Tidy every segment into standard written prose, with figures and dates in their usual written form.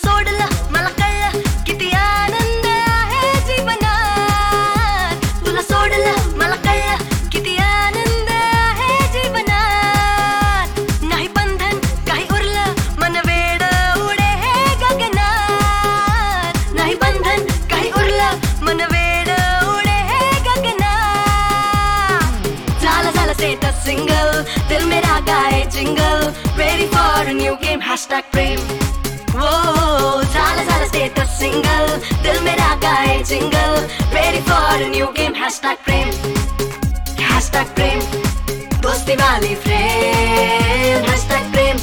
सोडलं मला कळलं किती आनंद आहे जीवनात. तुला सोडलं मला कळलं किती आनंद आहे जीवनात. नाही बंधन काही उरलं मन वेड उडे हे गगनात. नाही बंधन काही उरलं मन वेड उडे हे गगनात. झालं स्टेटस सिंगल दिल मेरा गाए jingle ready for a new game #प्रेम. वो झालं स्टेटस सिंगल दिल मेरा गाए jingle ready for a new game #प्रेम. #प्रेम दोस्ती वाली फ्रेम #प्रेम.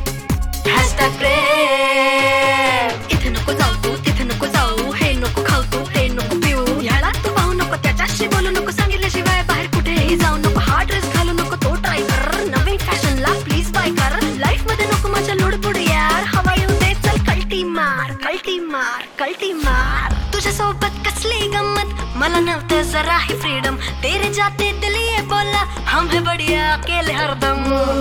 #प्रेम इथे नको जाऊ तू तिथे नको जाऊ हे नको खाऊ तू हे नको पिऊ ह्याला तू पाहू नको त्याच्याशी बोलू नको सांगितल्याशिवाय बाहेर कुठेही जाऊ नको. हा ड्रेस घालू नको तो ट्राय कर नवीन फॅशनला प्लीज बाय कर. लाईफ मध्ये नको माझ्या लोडबुड यार हवा येऊ दे चल कल्टी मार कल्टी मार कल्टी मार. तुझ्या सोबत कसली गंमत मला नव्हतं जरा ही फ्रीडम. तेरे जाते दिल ये बोला हम है बढ़िया अकेले हरदम.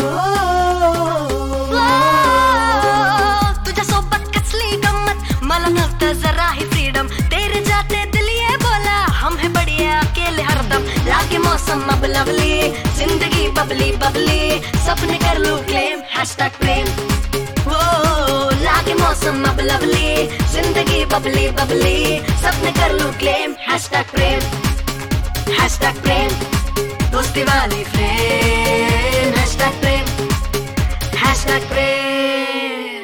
तुझ्या सोबत कसली गंमत मला नव्हतं जरा ही फ्रीडम. तेरे जाते दिल ये बोला हम है बढ़िया अकेले हरदम. लागे मौसम अब लवली जिंदगी बबली बबली सपने कर लूं क्लेम #प्रेम. वो लागे मौसम अब लवली जिंदगी बबली बबली सपने कर लूं क्लेम #प्रेम. #प्रेम दोस्ती वाली फ्रेम #प्रेम. #प्रेम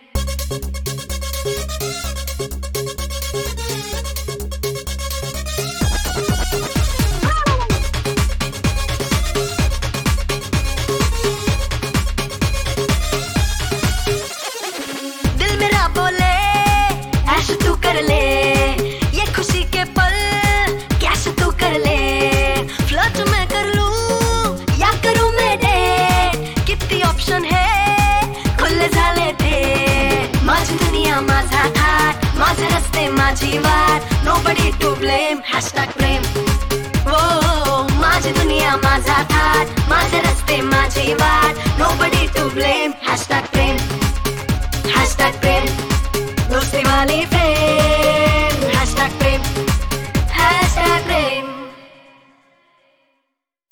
दिल मेरा बोले ऐश तू कर ले ये खुशी के पल कैश तू कर ले. फ्लर्ट मैं कर लूं या करूं मैं डेट किती ऑप्शन है खुले झाले ते. माझी दुनिया माझा थाट माझे रस्ते माझी वाट नोबडी टू ब्लेम #प्रेम. वो माझी दुनिया माझा थाट माझे रस्ते माझी वाट नोबडी टू ब्लेम #प्रेम. #प्रेम दोस्ती वाली फ्रेम #प्रेम.